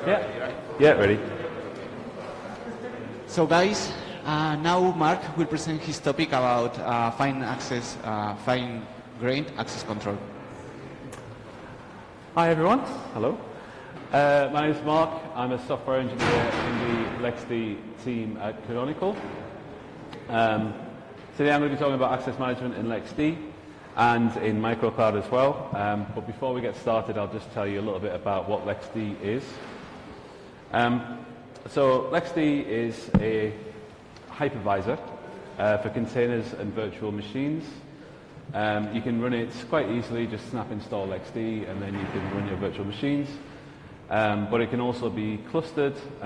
Yeah. Yeah, ready. So guys, now Mark will present his topic about fine-grained access control. Hi everyone. Hello. My name is Mark. I'm a software engineer in the LXD team at Canonical. Today I'm going to be talking about access management in LXD and in MicroCloud as well. But before we get started, I'll just tell you a little bit about what LXD is. So LXD is a hypervisor for containers and virtual machines. You can run it quite easily, just snap install LXD and then you can run your virtual machines. But it can also be clustered